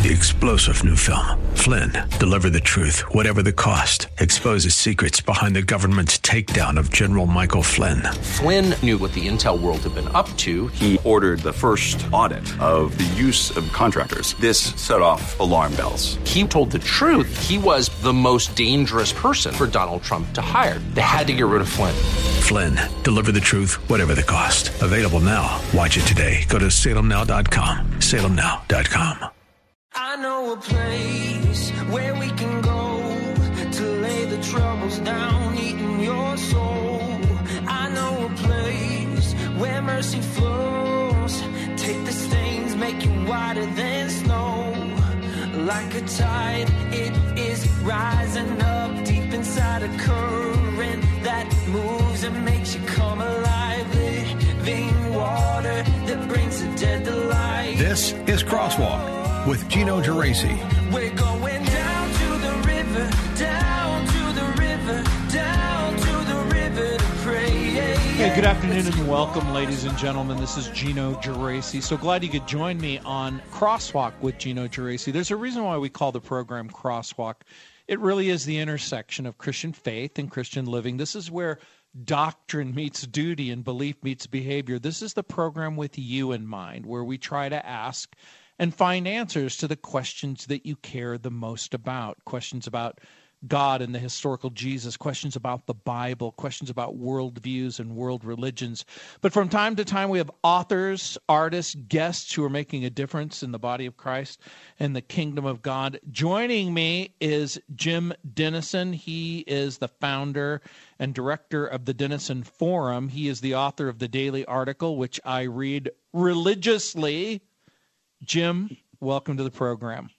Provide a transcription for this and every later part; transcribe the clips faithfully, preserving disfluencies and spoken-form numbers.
The explosive new film, Flynn, deliver the truth, whatever the cost, exposes secrets behind the government's takedown of General Michael Flynn. Flynn knew what the intel world had been up to. He ordered the first audit of the use of contractors. This set off alarm bells. He told the truth. He was the most dangerous person for Donald Trump to hire. They had to get rid of Flynn. Flynn, deliver the truth, whatever the cost. Available now. Watch it today. Go to salem now dot com. salem now dot com. I know a place where we can go to lay the troubles down, eating your soul. I know a place where mercy flows. Take the stains, make you whiter than snow. Like a tide, it is rising up deep inside a current that moves and makes you come alive. Living water that brings the dead to life. This is Crosswalk with Gino Geraci. We're going down to the river, down to the river, down to the river to pray. Hey, good afternoon and welcome, ladies and gentlemen. This is Gino Geraci. So glad you could join me on Crosswalk with Gino Geraci. There's a reason why we call the program Crosswalk. It really is the intersection of Christian faith and Christian living. This is where doctrine meets duty and belief meets behavior. This is the program with you in mind, where we try to ask and find answers to the questions that you care the most about. Questions about God and the historical Jesus, questions about the Bible, questions about worldviews and world religions. But from time to time, we have authors, artists, guests who are making a difference in the body of Christ and the kingdom of God. Joining me is Jim Denison. He is the founder and director of the Denison Forum. He is the author of the daily article, which I read religiously. Jim, welcome to the program.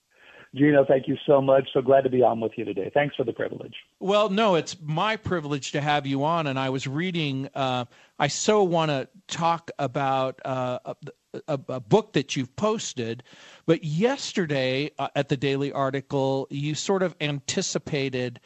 Gino, thank you so much. So glad to be on with you today. Thanks for the privilege. Well, no, it's my privilege to have you on. And I was reading, uh, I so want to talk about uh, a, a, a book that you've posted. But yesterday uh, at the Daily Article, you sort of anticipated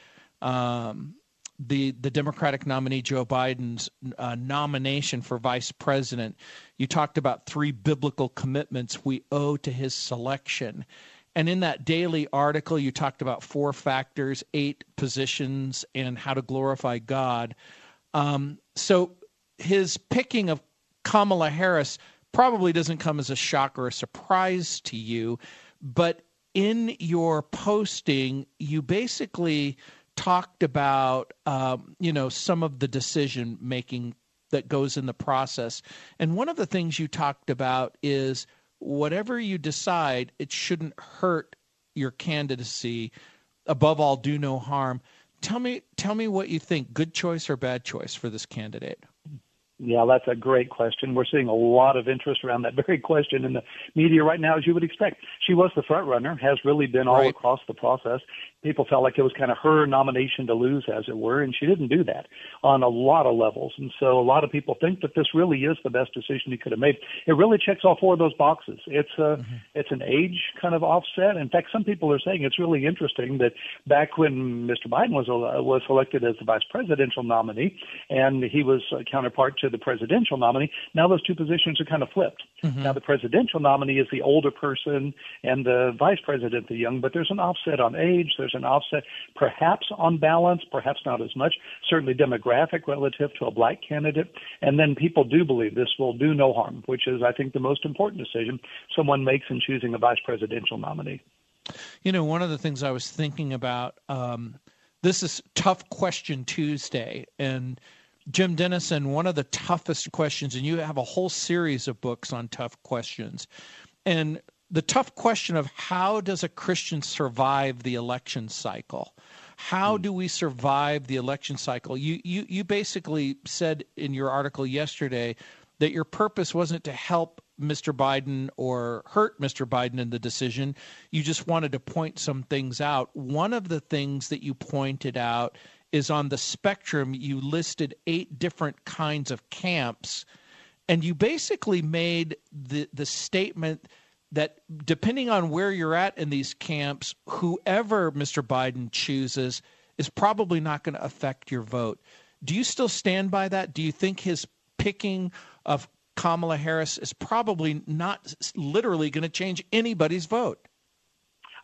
um, the the Democratic nominee Joe Biden's uh, nomination for vice president. You talked about three biblical commitments we owe to his selection. And in that daily article, you talked about four factors, eight positions, and how to glorify God. Um, so his picking of Kamala Harris probably doesn't come as a shock or a surprise to you. But in your posting, you basically talked about, um, you know, some of the decision making that goes in the process. And one of the things you talked about is whatever you decide, it shouldn't hurt your candidacy. Above all, do no harm. Tell me, tell me what you think. Good choice or bad choice for this candidate? Yeah, that's a great question. We're seeing a lot of interest around that very question in the media right now, as you would expect. She was the front runner, has really been all Right. across the process. People felt like it was kind of her nomination to lose, as it were, and she didn't do that on a lot of levels. And so a lot of people think that this really is the best decision he could have made. It really checks all four of those boxes. It's a, mm-hmm. it's an age kind of offset. In fact, some people are saying it's really interesting that back when Mister Biden was uh, was elected as the vice presidential nominee, and he was a counterpart to the presidential nominee, now those two positions are kind of flipped. Mm-hmm. Now the presidential nominee is the older person and the vice president the young, but there's an offset on age. There's an offset perhaps on balance, perhaps not as much, certainly demographic relative to a black candidate. And then people do believe this will do no harm, which is, I think, the most important decision someone makes in choosing a vice presidential nominee. You know, one of the things I was thinking about, um, this is Tough Question Tuesday, and Jim Denison, one of the toughest questions, and you have a whole series of books on tough questions, and the tough question of how does a Christian survive the election cycle? How do we survive the election cycle? You, you, you basically said in your article yesterday that your purpose wasn't to help Mister Biden or hurt Mister Biden in the decision. You just wanted to point some things out. One of the things that you pointed out is on the spectrum, you listed eight different kinds of camps, and you basically made the, the statement that depending on where you're at in these camps, whoever Mister Biden chooses is probably not going to affect your vote. Do you still stand by that? Do you think his picking of Kamala Harris is probably not literally going to change anybody's vote?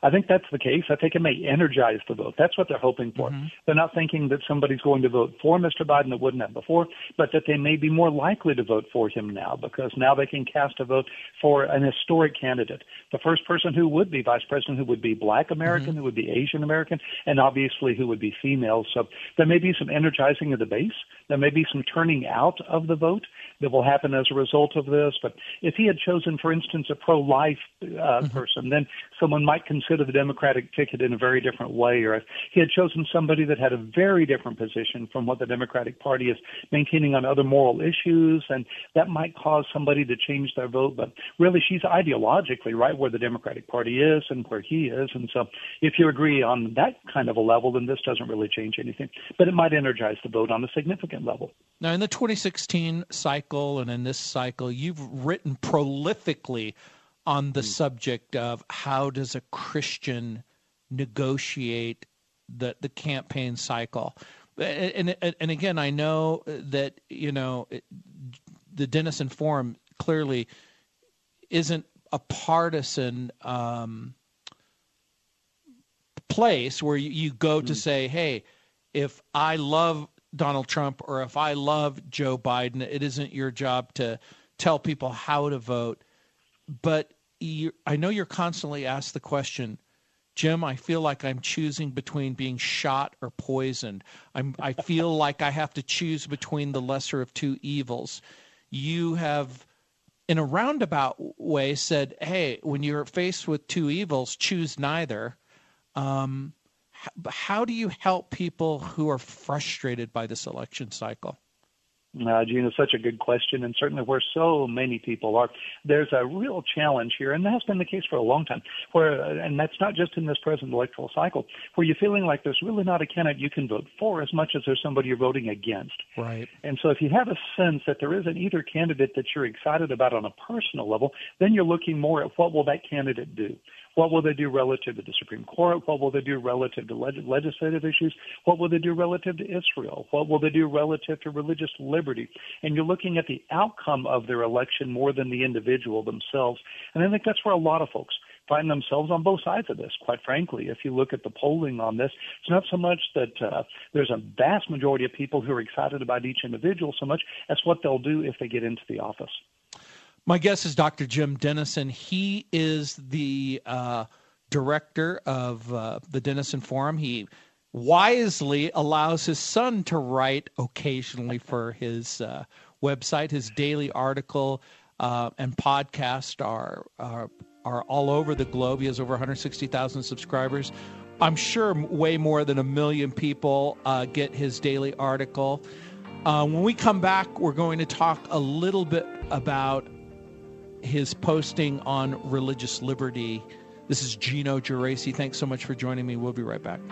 I think that's the case. I think it may energize the vote. That's what they're hoping for. Mm-hmm. They're not thinking that somebody's going to vote for Mister Biden that wouldn't have before, but that they may be more likely to vote for him now, because now they can cast a vote for an historic candidate, the first person who would be vice president, who would be Black American, mm-hmm. who would be Asian American, and obviously who would be female. So there may be some energizing of the base. There may be some turning out of the vote that will happen as a result of this. But if he had chosen, for instance, a pro-life uh, mm-hmm. person, then someone might consider the Democratic ticket in a very different way. Or if he had chosen somebody that had a very different position from what the Democratic Party is maintaining on other moral issues, and that might cause somebody to change their vote. But really, she's ideologically right where the Democratic Party is and where he is. And so if you agree on that kind of a level, then this doesn't really change anything. But it might energize the vote on a significant level. Now, in the twenty sixteen cycle and in this cycle, you've written prolifically on the mm. subject of how does a Christian negotiate the, the campaign cycle. And, and, and again, I know that, you know, the Denison Forum clearly isn't a partisan um, place where you, you go mm. to say, hey, if I love Donald Trump or if I love Joe Biden, it isn't your job to tell people how to vote. But you, I know you're constantly asked the question, Jim, I feel like I'm choosing between being shot or poisoned. I'm, I feel like I have to choose between the lesser of two evils. You have, in a roundabout way, said, hey, when you're faced with two evils, choose neither. Um, how do you help people who are frustrated by this election cycle? Uh, Gina, such a good question, and certainly where so many people are. There's a real challenge here, and that's been the case for a long time, where, and that's not just in this present electoral cycle, where you're feeling like there's really not a candidate you can vote for as much as there's somebody you're voting against. Right. And so if you have a sense that there isn't either candidate that you're excited about on a personal level, then you're looking more at what will that candidate do. What will they do relative to the Supreme Court? What will they do relative to leg- legislative issues? What will they do relative to Israel? What will they do relative to religious liberty? And you're looking at the outcome of their election more than the individual themselves. And I think that's where a lot of folks find themselves on both sides of this, quite frankly. If you look at the polling on this, it's not so much that uh, there's a vast majority of people who are excited about each individual so much as what they'll do if they get into the office. My guest is Doctor Jim Denison. He is the uh, director of uh, the Denison Forum. He wisely allows his son to write occasionally for his uh, website. His daily article uh, and podcast are, are are all over the globe. He has over one hundred sixty thousand subscribers. I'm sure way more than a million people uh, get his daily article. Uh, when we come back, we're going to talk a little bit about his posting on religious liberty. This is Gino Geraci. Thanks so much for joining me. We'll be right back.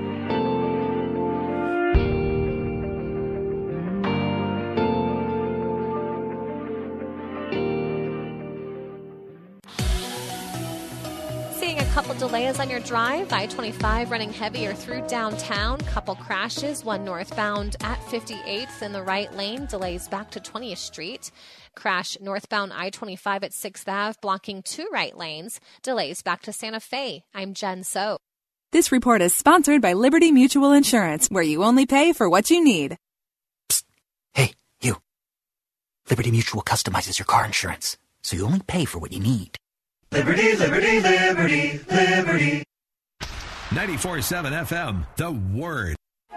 Seeing a couple delays on your drive, I twenty-five running heavier through downtown. Couple crashes, one northbound at fifty-eighth in the right lane, delays back to twentieth Street. Crash northbound I twenty-five at sixth Avenue, blocking two right lanes. Delays back to Santa Fe. I'm Jen So. This report is sponsored by Liberty Mutual Insurance, where you only pay for what you need. Psst. Hey, you. Liberty Mutual customizes your car insurance, so you only pay for what you need. Liberty, liberty, liberty, liberty. ninety-four point seven F M, The Word.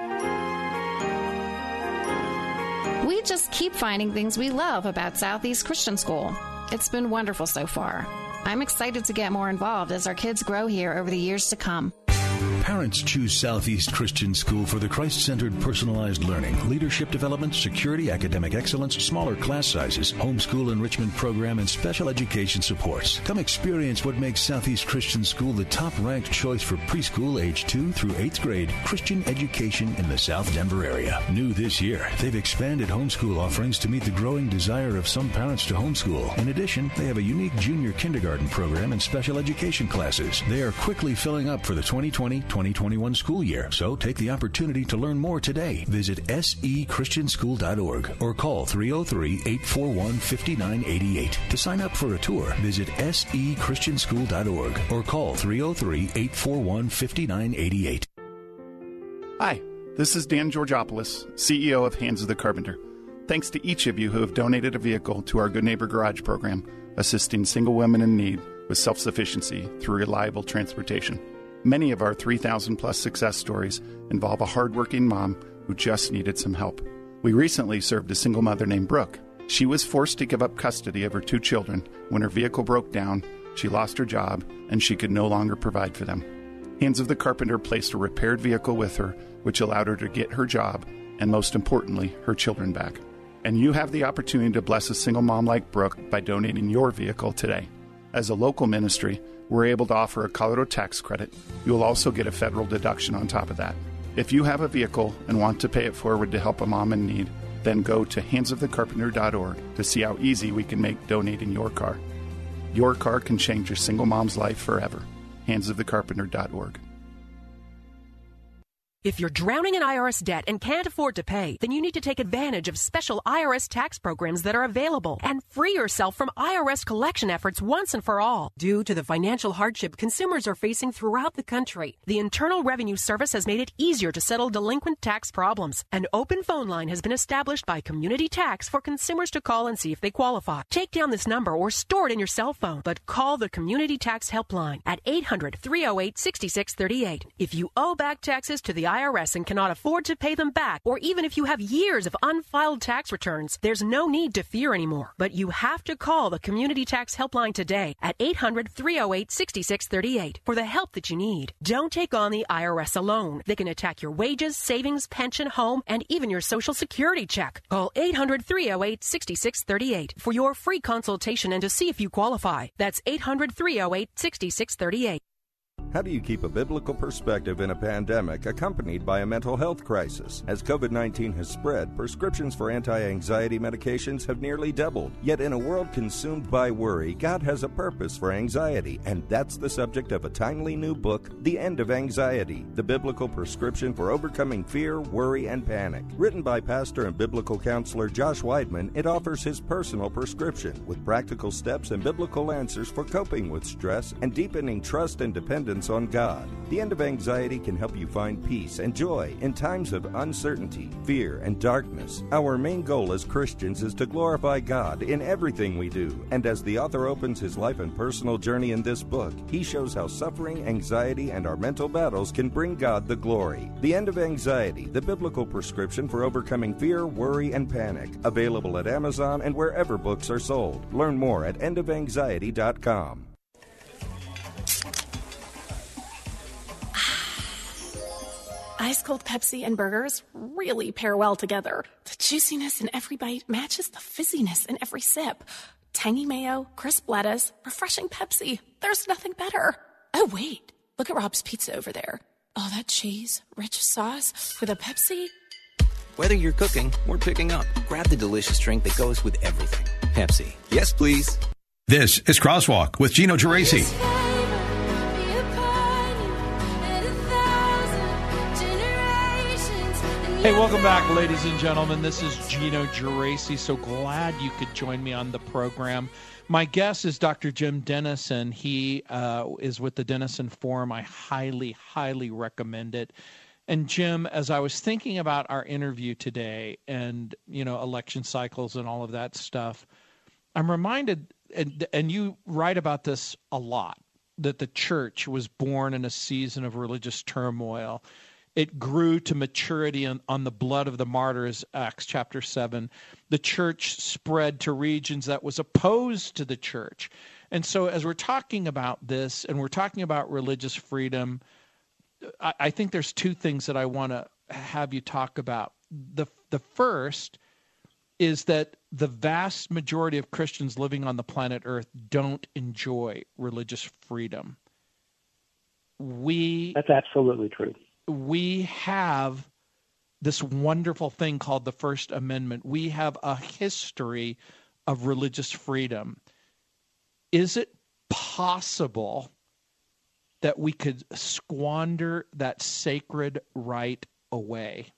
We just keep finding things we love about Southeast Christian School. It's been wonderful so far. I'm excited to get more involved as our kids grow here over the years to come. Parents choose Southeast Christian School for the Christ-centered personalized learning, leadership development, security, academic excellence, smaller class sizes, homeschool enrichment program, and special education supports. Come experience what makes Southeast Christian School the top-ranked choice for preschool age two through eighth grade Christian education in the South Denver area. New this year, they've expanded homeschool offerings to meet the growing desire of some parents to homeschool. In addition, they have a unique junior kindergarten program and special education classes. They are quickly filling up for the twenty twenty twenty twenty twenty-one school year. So take the opportunity to learn more today. Visit s e christian school dot org or call three oh three, eight four one, five nine eight eight. To sign up for a tour, visit s e christian school dot org or call three oh three, eight four one, five nine eight eight. Hi, this is Dan Georgopoulos, C E O of Hands of the Carpenter. Thanks to each of you who have donated a vehicle to our Good Neighbor Garage program, assisting single women in need with self-sufficiency through reliable transportation. Many of our three thousand plus success stories involve a hardworking mom who just needed some help. We recently served a single mother named Brooke. She was forced to give up custody of her two children when her vehicle broke down, she lost her job, and she could no longer provide for them. Hands of the Carpenter placed a repaired vehicle with her, which allowed her to get her job and, most importantly, her children back. And you have the opportunity to bless a single mom like Brooke by donating your vehicle today. As a local ministry, we're able to offer a Colorado tax credit. You'll also get a federal deduction on top of that. If you have a vehicle and want to pay it forward to help a mom in need, then go to hands of the carpenter dot org to see how easy we can make donating your car. Your car can change your single mom's life forever. hands of the carpenter dot org. If you're drowning in I R S debt and can't afford to pay, then you need to take advantage of special I R S tax programs that are available and free yourself from I R S collection efforts once and for all. Due to the financial hardship consumers are facing throughout the country, the Internal Revenue Service has made it easier to settle delinquent tax problems. An open phone line has been established by Community Tax for consumers to call and see if they qualify. Take down this number or store it in your cell phone, but call the Community Tax Helpline at eight hundred, three oh eight, six six three eight. If you owe back taxes to the I R S and cannot afford to pay them back, or even if you have years of unfiled tax returns, there's no need to fear anymore. But you have to call the Community Tax Helpline today at eight hundred, three oh eight, six six three eight for the help that you need. Don't take on the I R S alone. They can attack your wages, savings, pension, home, and even your Social Security check. Call eight hundred, three oh eight, six six three eight for your free consultation and to see if you qualify. That's eight hundred, three oh eight, six six three eight. How do you keep a biblical perspective in a pandemic accompanied by a mental health crisis? As COVID nineteen has spread, prescriptions for anti-anxiety medications have nearly doubled. Yet in a world consumed by worry, God has a purpose for anxiety, and that's the subject of a timely new book, The End of Anxiety, the biblical prescription for overcoming fear, worry, and panic. Written by pastor and biblical counselor Josh Weidman, it offers his personal prescription with practical steps and biblical answers for coping with stress and deepening trust and dependence on God. The End of Anxiety can help you find peace and joy in times of uncertainty, fear, and darkness. Our main goal as Christians is to glorify God in everything we do, and as the author opens his life and personal journey in this book, he shows how suffering, anxiety, and our mental battles can bring God the glory. The End of Anxiety, the biblical prescription for overcoming fear, worry, and panic. Available at Amazon and wherever books are sold. Learn more at end of anxiety dot com. Ice cold Pepsi and burgers really pair well together. The juiciness in every bite matches the fizziness in every sip. Tangy mayo, crisp lettuce, refreshing Pepsi. There's nothing better. Oh, wait. Look at Rob's Pizza over there. Oh, that cheese, rich sauce with a Pepsi. Whether you're cooking or picking up, grab the delicious drink that goes with everything. Pepsi. Yes, please. This is Crosswalk with Gino Geraci. Hey, welcome back, ladies and gentlemen. This is Gino Geraci. So glad you could join me on the program. My guest is Doctor Jim Denison. He uh, is with the Denison Forum. I highly, highly recommend it. And Jim, as I was thinking about our interview today and, you know, election cycles and all of that stuff, I'm reminded, and, and you write about this a lot, that the church was born in a season of religious turmoil. It grew to maturity on, on the blood of the martyrs, Acts chapter seven. The church spread to regions that was opposed to the church. And so as we're talking about this and we're talking about religious freedom, I, I think there's two things that I want to have you talk about. The, the first is that the vast majority of Christians living on the planet Earth don't enjoy religious freedom. We That's absolutely true. We have this wonderful thing called the First Amendment. We have a history of religious freedom. Is it possible that we could squander that sacred right away?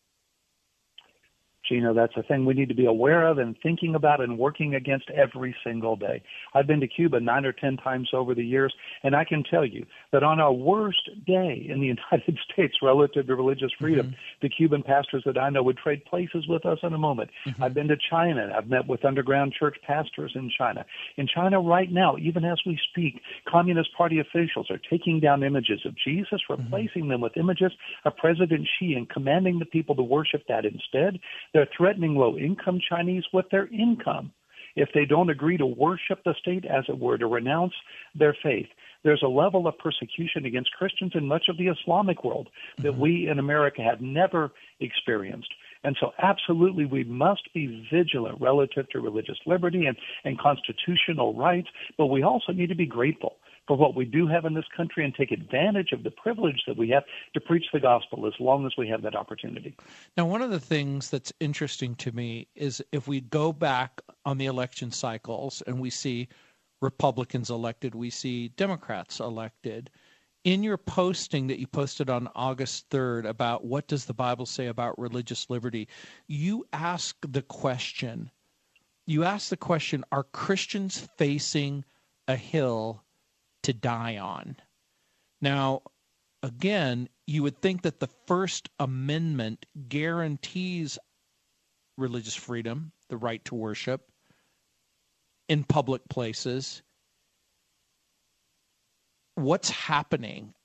Gino, that's a thing we need to be aware of and thinking about and working against every single day. I've been to Cuba nine or ten times over the years, and I can tell you that on our worst day in the United States relative to religious freedom, mm-hmm. the Cuban pastors that I know would trade places with us in a moment. Mm-hmm. I've been to China. I've met with underground church pastors in China. In China right now, even as we speak, Communist Party officials are taking down images of Jesus, replacing mm-hmm. them with images of President Xi and commanding the people to worship that instead. They're threatening low-income Chinese with their income if they don't agree to worship the state, as it were, to renounce their faith. There's a level of persecution against Christians in much of the Islamic world that mm-hmm. we in America have never experienced. And so absolutely we must be vigilant relative to religious liberty and, and constitutional rights, but we also need to be grateful for what we do have in this country and take advantage of the privilege that we have to preach the gospel as long as we have that opportunity. Now, one of the things that's interesting to me is if we go back on the election cycles and we see Republicans elected, we see Democrats elected. In your posting that you posted on August third about what does the Bible say about religious liberty, you ask the question, you ask the question, are Christians facing a hill to die on? Now, again, you would think that the First Amendment guarantees religious freedom, the right to worship in public places. What's happening?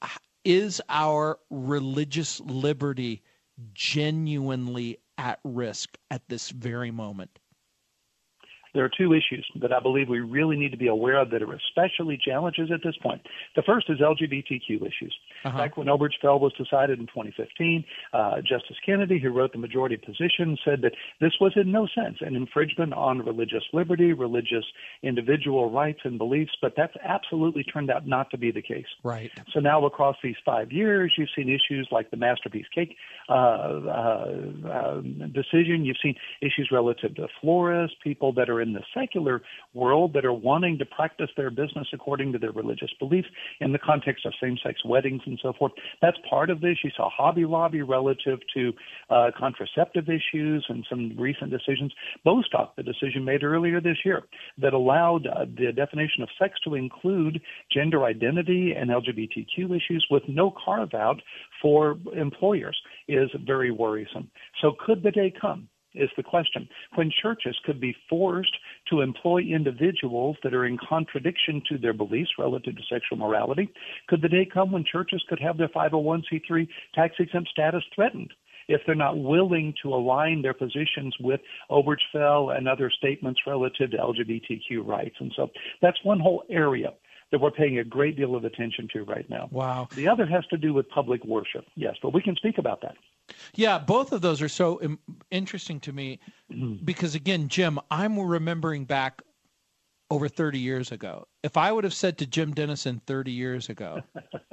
Is our religious liberty genuinely at risk at this very moment? There are two issues that I believe we really need to be aware of that are especially challenges at this point. The first is L G B T Q issues. Uh-huh. Back when Obergefell was decided in twenty fifteen, uh, Justice Kennedy, who wrote the majority position, said that this was in no sense an infringement on religious liberty, religious individual rights and beliefs, but that's absolutely turned out not to be the case. Right. So now across these five years, you've seen issues like the Masterpiece Cake uh, uh, uh, decision. You've seen issues relative to florists, people that are in the secular world that are wanting to practice their business according to their religious beliefs in the context of same-sex weddings and so forth. That's part of this. You saw Hobby Lobby relative to uh, contraceptive issues and some recent decisions. Bostock, the decision made earlier this year that allowed uh, the definition of sex to include gender identity and L G B T Q issues with no carve-out for employers, is very worrisome. So could the day come, is the question, when churches could be forced to employ individuals that are in contradiction to their beliefs relative to sexual morality? Could the day come when churches could have their five oh one c three tax-exempt status threatened if they're not willing to align their positions with Obergefell and other statements relative to L G B T Q rights? And so that's one whole area that we're paying a great deal of attention to right now. Wow. The other has to do with public worship, yes, but we can speak about that. Yeah, both of those are so im- interesting to me mm-hmm. because, again, Jim, I'm remembering back over thirty years ago. If I would have said to Jim Dennison thirty years ago,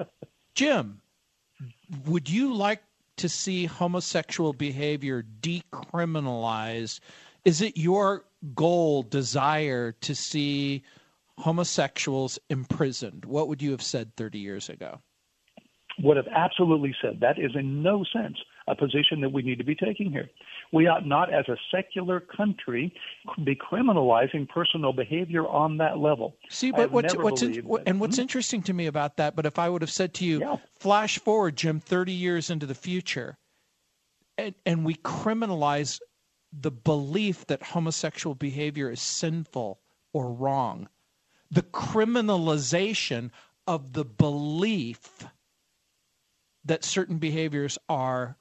Jim, would you like to see homosexual behavior decriminalized? Is it your goal, desire to see homosexuals imprisoned? What would you have said thirty years ago? Would have absolutely said that is in no sense a position that we need to be taking here. We ought not, as a secular country, be criminalizing personal behavior on that level. See, but what's, what's in, what, and what's mm-hmm. interesting to me about that, but if I would have said to you, yeah. flash forward, Jim, thirty years into the future, and, and we criminalize the belief that homosexual behavior is sinful or wrong, the criminalization of the belief that certain behaviors are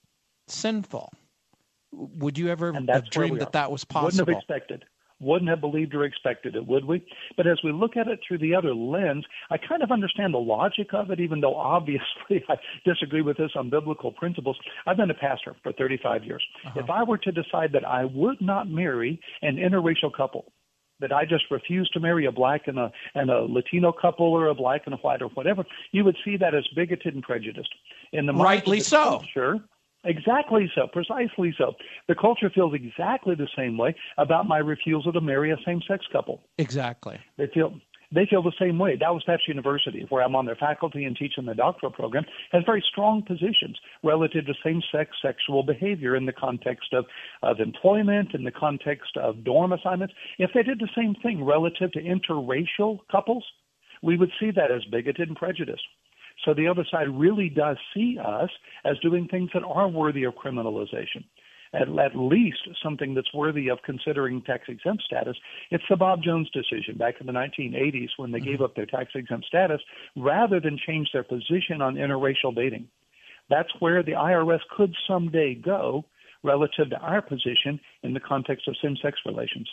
sinful. Would you ever have dreamed that that was possible? Wouldn't have expected. Wouldn't have believed or expected it, would we? But as we look at it through the other lens, I kind of understand the logic of it, even though obviously I disagree with this on biblical principles. I've been a pastor for thirty-five years. Uh-huh. If I were to decide that I would not marry an interracial couple, that I just refuse to marry a black and a and a Latino couple or a black and a white or whatever, you would see that as bigoted and prejudiced. In the rightly so. Culture, exactly so, precisely so. The culture feels exactly the same way about my refusal to marry a same-sex couple. Exactly. They feel They feel the same way. Dallas Baptist University, where I'm on their faculty and teaching the doctoral program, has very strong positions relative to same-sex sexual behavior in the context of, of employment, in the context of dorm assignments. If they did the same thing relative to interracial couples, we would see that as bigoted and prejudiced. So the other side really does see us as doing things that are worthy of criminalization. At, at least something that's worthy of considering tax-exempt status. It's the Bob Jones decision back in the nineteen eighties when they mm-hmm. gave up their tax-exempt status rather than change their position on interracial dating. That's where the I R S could someday go relative to our position in the context of same-sex relations.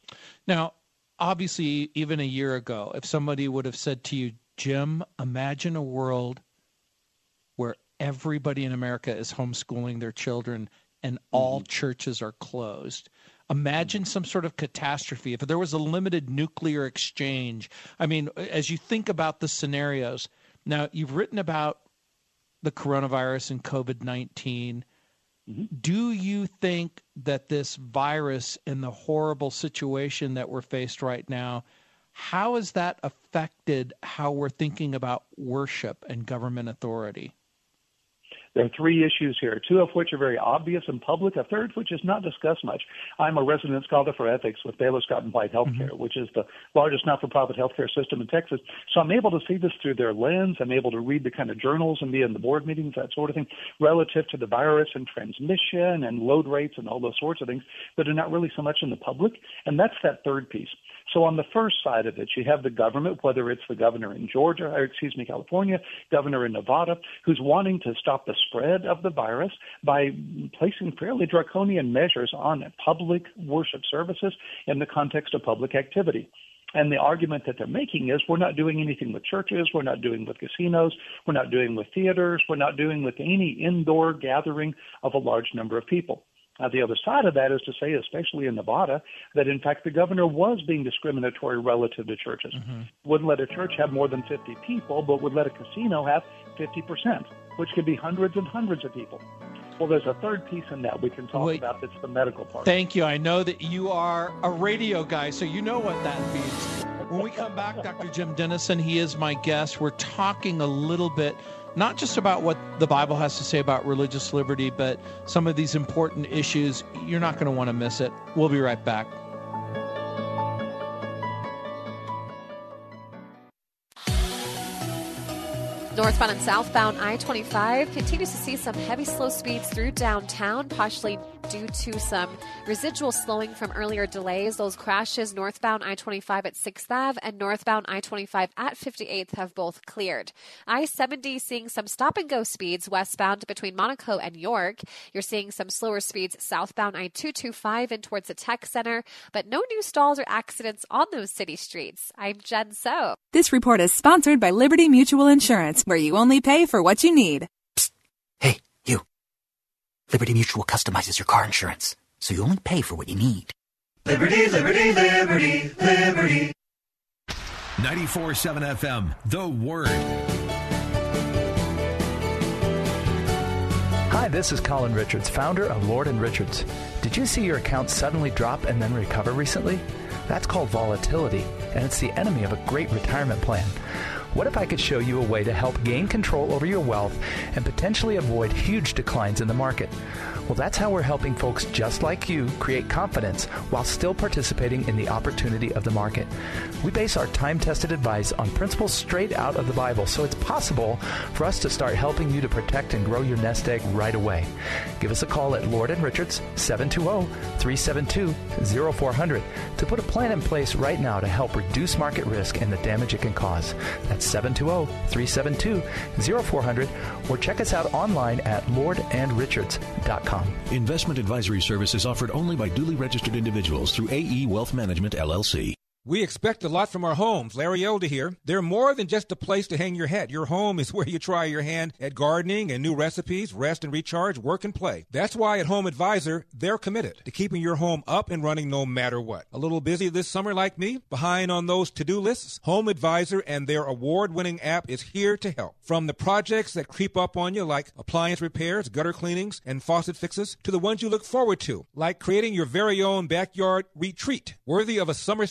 Now, obviously, even a year ago, if somebody would have said to you, Jim, imagine a world where everybody in America is homeschooling their children and all mm-hmm. churches are closed. Imagine some sort of catastrophe. If there was a limited nuclear exchange, I mean, as you think about the scenarios, now you've written about the coronavirus and COVID nineteen. Mm-hmm. Do you think that this virus and the horrible situation that we're faced right now, how has that affected how we're thinking about worship and government authority? There are three issues here, two of which are very obvious and public, a third which is not discussed much. I'm a resident scholar for ethics with Baylor Scott and White Healthcare, mm-hmm. which is the largest not-for-profit healthcare system in Texas. So I'm able to see this through their lens. I'm able to read the kind of journals and be in the board meetings, that sort of thing, relative to the virus and transmission and load rates and all those sorts of things that are not really so much in the public. And that's that third piece. So on the first side of it, you have the government, whether it's the governor in Georgia, or excuse me, California, governor in Nevada, who's wanting to stop the spread of the virus by placing fairly draconian measures on public worship services in the context of public activity. And the argument that they're making is we're not doing anything with churches, we're not doing with casinos, we're not doing with theaters, we're not doing with any indoor gathering of a large number of people. Now, the other side of that is to say, especially in Nevada, that in fact the governor was being discriminatory relative to churches. Mm-hmm. Wouldn't let a church have more than fifty people, but would let a casino have fifty percent, which could be hundreds and hundreds of people. Well, there's a third piece in that we can talk Wait, about. That's the medical part. Thank you. I know that you are a radio guy, so you know what that means. When we come back, Doctor Jim Denison, he is my guest. We're talking a little bit not just about what the Bible has to say about religious liberty, but some of these important issues. You're not going to want to miss it. We'll be right back. Northbound and southbound I twenty-five continues to see some heavy slow speeds through downtown, partially due to some residual slowing from earlier delays. Those crashes northbound I twenty-five at sixth Avenue and northbound I twenty-five at fifty-eighth have both cleared. I seventy seeing some stop-and-go speeds westbound between Monaco and York. You're seeing some slower speeds southbound I two twenty-five and towards the Tech Center, but no new stalls or accidents on those city streets. I'm Jen So. This report is sponsored by Liberty Mutual Insurance, where you only pay for what you need. Psst. Hey, you. Liberty Mutual customizes your car insurance, so you only pay for what you need. Liberty, liberty, liberty, liberty. ninety-four point seven F M, The Word. Hi, this is Colin Richards, founder of Lord and Richards. Did you see your account suddenly drop and then recover recently? That's called volatility, and it's the enemy of a great retirement plan. What if I could show you a way to help gain control over your wealth and potentially avoid huge declines in the market? Well, that's how we're helping folks just like you create confidence while still participating in the opportunity of the market. We base our time-tested advice on principles straight out of the Bible, so it's possible for us to start helping you to protect and grow your nest egg right away. Give us a call at Lord and Richards, seven two zero, three seven two, zero four zero zero, to put a plan in place right now to help reduce market risk and the damage it can cause. That's seven two zero, three seven two, zero four zero zero, or check us out online at lord and richards dot com. Investment advisory service is offered only by duly registered individuals through A E Wealth Management, L L C. We expect a lot from our homes. Larry Elder here. They're more than just a place to hang your hat. Your home is where you try your hand at gardening and new recipes, rest and recharge, work and play. That's why at Home Advisor, they're committed to keeping your home up and running no matter what. A little busy this summer like me? Behind on those to-do lists? Home Advisor and their award-winning app is here to help. From the projects that creep up on you like appliance repairs, gutter cleanings, and faucet fixes, to the ones you look forward to, like creating your very own backyard retreat worthy of a summer staycation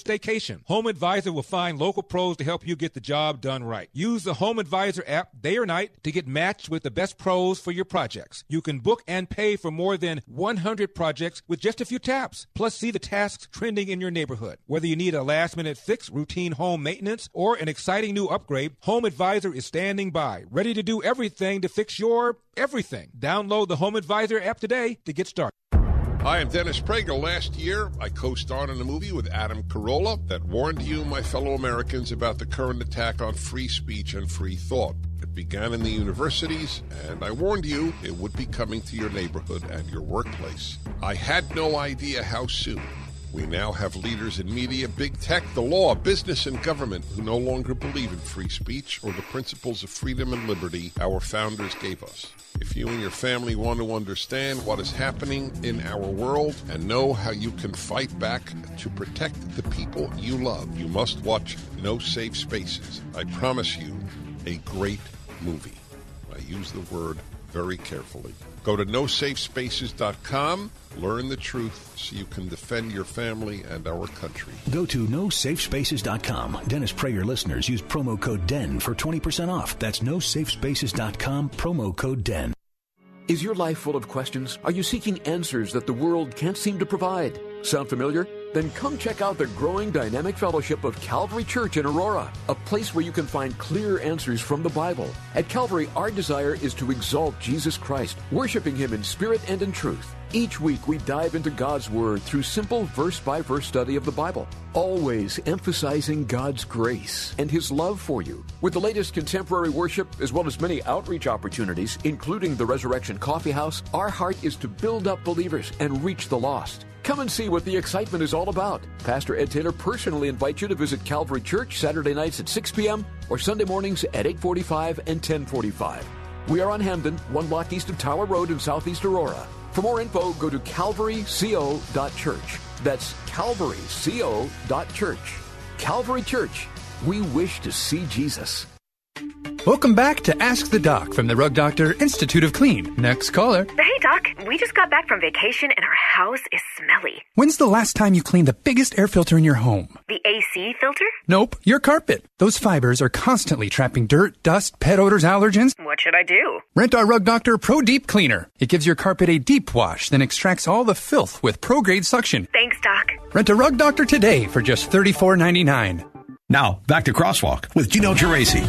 automation. Home Advisor will find local pros to help you get the job done right. Use the Home Advisor app day or night to get matched with the best pros for your projects. You can book and pay for more than one hundred projects with just a few taps. Plus, see the tasks trending in your neighborhood. Whether you need a last-minute fix, routine home maintenance, or an exciting new upgrade, Home Advisor is standing by, ready to do everything to fix your everything. Download the Home Advisor app today to get started. Hi, I'm Dennis Prager. Last year, I co-starred in a movie with Adam Carolla that warned you, my fellow Americans, about the current attack on free speech and free thought. It began in the universities, and I warned you it would be coming to your neighborhood and your workplace. I had no idea how soon. We now have leaders in media, big tech, the law, business, and government who no longer believe in free speech or the principles of freedom and liberty our founders gave us. If you and your family want to understand what is happening in our world and know how you can fight back to protect the people you love, you must watch No Safe Spaces. I promise you, a great movie. I use the word very carefully. Go to no safe spaces dot com, learn the truth so you can defend your family and our country. Go to no safe spaces dot com. Dennis Prager listeners use promo code D E N for twenty percent off. That's no safe spaces dot com, promo code D E N. Is your life full of questions? Are you seeking answers that the world can't seem to provide? Sound familiar? Then come check out the growing dynamic fellowship of Calvary Church in Aurora, a place where you can find clear answers from the Bible. At Calvary, our desire is to exalt Jesus Christ, worshiping Him in spirit and in truth. Each week, we dive into God's Word through simple verse-by-verse study of the Bible, always emphasizing God's grace and His love for you. With the latest contemporary worship, as well as many outreach opportunities, including the Resurrection Coffee House, our heart is to build up believers and reach the lost. Come and see what the excitement is all about. Pastor Ed Taylor personally invites you to visit Calvary Church Saturday nights at six p.m. or Sunday mornings at eight forty-five and ten forty-five. We are on Hamden, one block east of Tower Road in southeast Aurora. For more info, go to calvary co dot church. That's calvary co dot church. Calvary Church. We wish to see Jesus. Welcome back to Ask the Doc from the Rug Doctor Institute of Clean. Next caller. Hey, Doc. We just got back from vacation and our house is smelly. When's the last time you cleaned the biggest air filter in your home? The A C filter? Nope, your carpet. Those fibers are constantly trapping dirt, dust, pet odors, allergens. What should I do? Rent our Rug Doctor Pro Deep Cleaner. It gives your carpet a deep wash, then extracts all the filth with pro-grade suction. Thanks, Doc. Rent a Rug Doctor today for just thirty-four ninety-nine. Now, back to Crosswalk with Gino Geraci.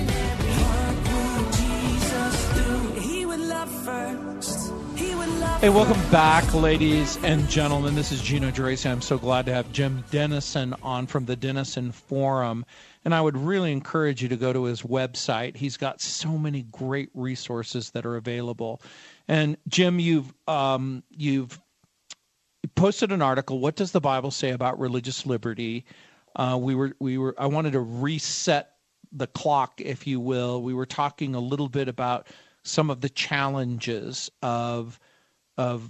Hey, welcome back, ladies and gentlemen. This is Gino Geraci. I'm so glad to have Jim Dennison on from the Dennison Forum. And I would really encourage you to go to his website. He's got so many great resources that are available. And Jim, you've um, you've posted an article. What does the Bible say about religious liberty? Uh, we were we were. I wanted to reset the clock, if you will. We were talking a little bit about some of the challenges of of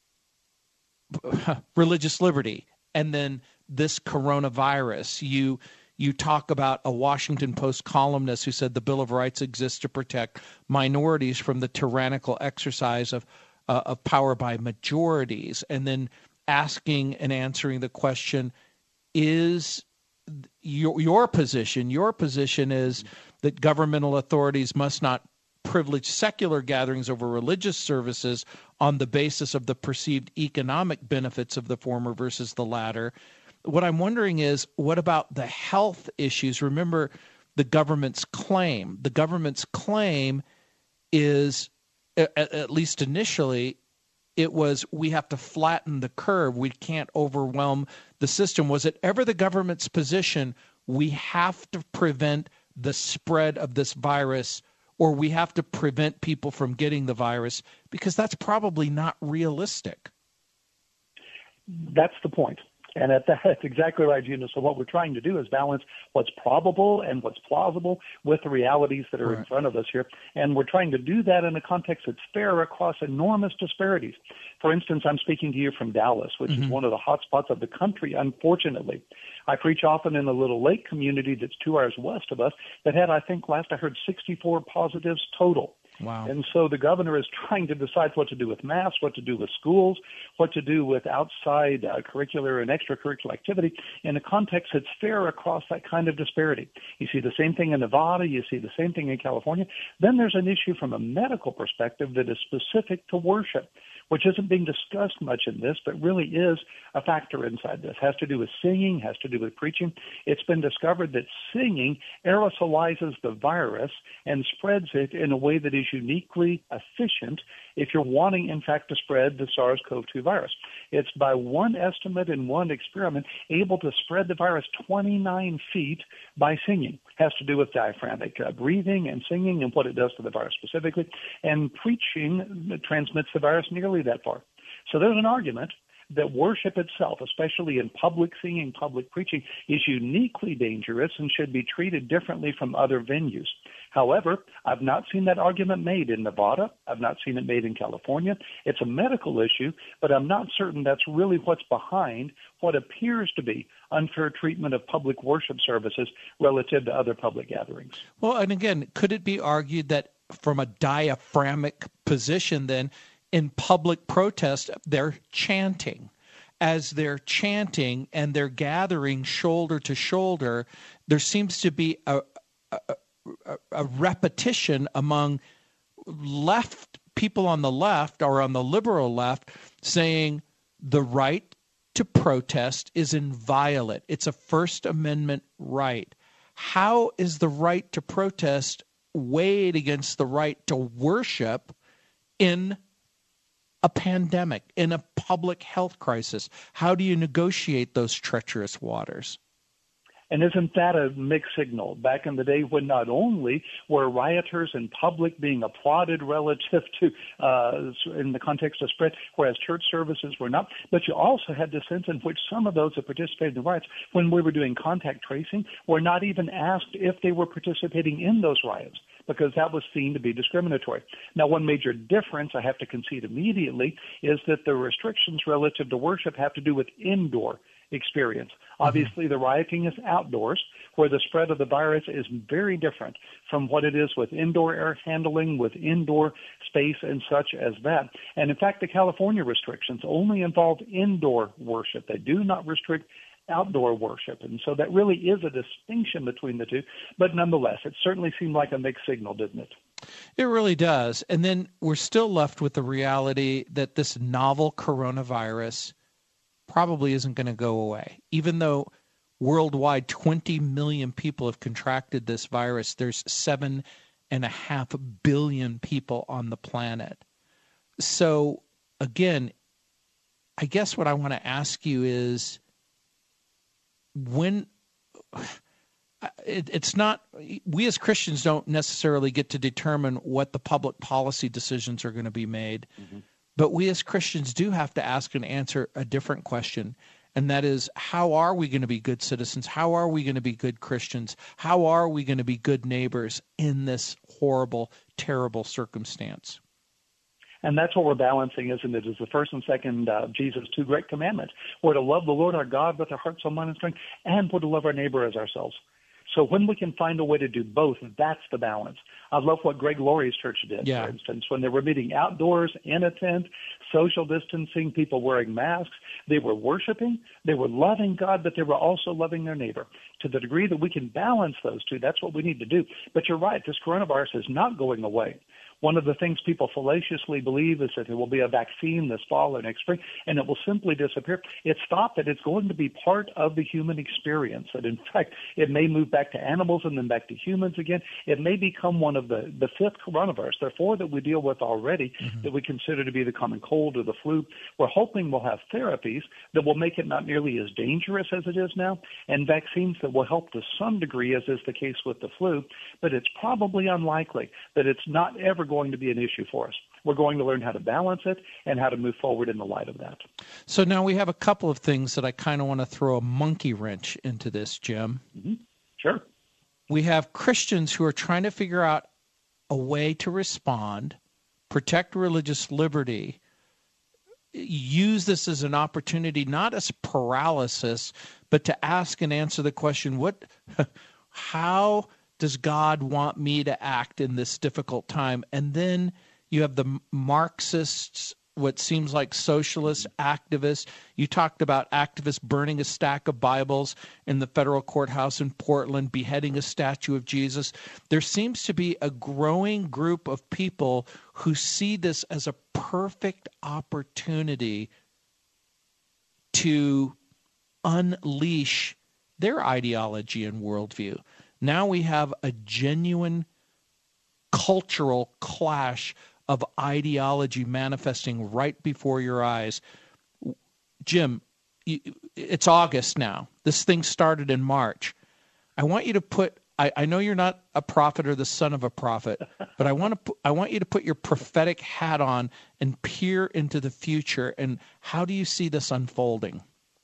religious liberty, and then this coronavirus. You you talk about a Washington Post columnist who said the Bill of Rights exists to protect minorities from the tyrannical exercise of uh, of power by majorities, and then asking and answering the question: Is your your position? Your position is that governmental authorities must not privilege secular gatherings over religious services on the basis of the perceived economic benefits of the former versus the latter. What I'm wondering is, what about the health issues? Remember the government's claim. The government's claim is, at, at least initially, it was we have to flatten the curve. We can't overwhelm the system. Was it ever the government's position we have to prevent the spread of this virus, or we have to prevent people from getting the virus? Because that's probably not realistic. That's the point. And at that, that's exactly right, Gina. So what we're trying to do is balance what's probable and what's plausible with the realities that are right in front of us here. And we're trying to do that in a context that's fair across enormous disparities. For instance, I'm speaking to you from Dallas, which mm-hmm. is one of the hot spots of the country, unfortunately. I preach often in a little lake community that's two hours west of us that had, I think, last I heard, sixty-four positives total. Wow. And so the governor is trying to decide what to do with masks, what to do with schools, what to do with outside uh, curricular and extracurricular activity in a context that's fair across that kind of disparity. You see the same thing in Nevada. You see the same thing in California. Then there's an issue from a medical perspective that is specific to worship, which isn't being discussed much in this, but really is a factor inside this. Has to do with singing, has to do with preaching. It's been discovered that singing aerosolizes the virus and spreads it in a way that is uniquely efficient if you're wanting, in fact, to spread the SARS-C o V two virus. It's by one estimate in one experiment able to spread the virus twenty-nine feet by singing. Has to do with diaphragmatic uh, breathing and singing and what it does to the virus specifically. And preaching transmits the virus nearly that far. So there's an argument that worship itself, especially in public singing, public preaching, is uniquely dangerous and should be treated differently from other venues. However, I've not seen that argument made in Nevada. I've not seen it made in California. It's a medical issue, but I'm not certain that's really what's behind what appears to be unfair treatment of public worship services relative to other public gatherings. Well, and again, could it be argued that from a diaphragmatic position then, in public protest, they're chanting. As they're chanting and they're gathering shoulder to shoulder, there seems to be a, a, a repetition among left people on the left or on the liberal left saying the right to protest is inviolate. It's a First Amendment right. How is the right to protest weighed against the right to worship in a pandemic, in a public health crisis? How do you negotiate those treacherous waters? And isn't that a mixed signal? Back in the day when not only were rioters in public being applauded relative to, uh, in the context of spread, whereas church services were not, but you also had the sense in which some of those that participated in the riots, when we were doing contact tracing, were not even asked if they were participating in those riots, because that was seen to be discriminatory. Now, one major difference I have to concede immediately is that the restrictions relative to worship have to do with indoor experience. Mm-hmm. Obviously, the rioting is outdoors, where the spread of the virus is very different from what it is with indoor air handling, with indoor space and such as that. And in fact, the California restrictions only involve indoor worship. They do not restrict outdoor worship. And so that really is a distinction between the two. But nonetheless, it certainly seemed like a mixed signal, didn't it? It really does. And then we're still left with the reality that this novel coronavirus probably isn't going to go away. Even though worldwide twenty million people have contracted this virus, there's seven and a half billion people on the planet. So again, I guess what I want to ask you is, when it, it's not, we as Christians don't necessarily get to determine what the public policy decisions are going to be made. Mm-hmm. But we as Christians do have to ask and answer a different question, and that is, how are we going to be good citizens? How are we going to be good Christians? How are we going to be good neighbors in this horrible, terrible circumstance? And that's what we're balancing, isn't it? Is the first and second uh, Jesus' two great commandments. We're to love the Lord our God with our heart, soul, mind, and strength, and we're to love our neighbor as ourselves. So when we can find a way to do both, that's the balance. I love what Greg Laurie's church did, yeah. for instance, when they were meeting outdoors, in a tent, social distancing, people wearing masks. They were worshiping, they were loving God, but they were also loving their neighbor. To the degree that we can balance those two, that's what we need to do. But you're right, this coronavirus is not going away. One of the things people fallaciously believe is that there will be a vaccine this fall or next spring, and it will simply disappear. It's thought that it's going to be part of the human experience, that in fact it may move back to animals and then back to humans again. It may become one of the, the fifth coronavirus. There are four that we deal with already mm-hmm. that we consider to be the common cold or the flu. We're hoping we'll have therapies that will make it not nearly as dangerous as it is now, and vaccines that will help to some degree, as is the case with the flu, but it's probably unlikely that it's not ever going to be an issue for us. We're going to learn how to balance it and how to move forward in the light of that. So now we have a couple of things that I kind of want to throw a monkey wrench into this, Jim. Mm-hmm. Sure. We have Christians who are trying to figure out a way to respond, protect religious liberty, use this as an opportunity, not as paralysis, but to ask and answer the question, what, how does God want me to act in this difficult time? And then you have the Marxists, what seems like socialist activists. You talked about activists burning a stack of Bibles in the federal courthouse in Portland, beheading a statue of Jesus. There seems to be a growing group of people who see this as a perfect opportunity to unleash their ideology and worldview. Now we have a genuine cultural clash of ideology manifesting right before your eyes. Jim, it's August now. This thing started in March. I want you to put, I, I know you're not a prophet or the son of a prophet, but I want to put, I want you to put your prophetic hat on and peer into the future. And how do you see this unfolding?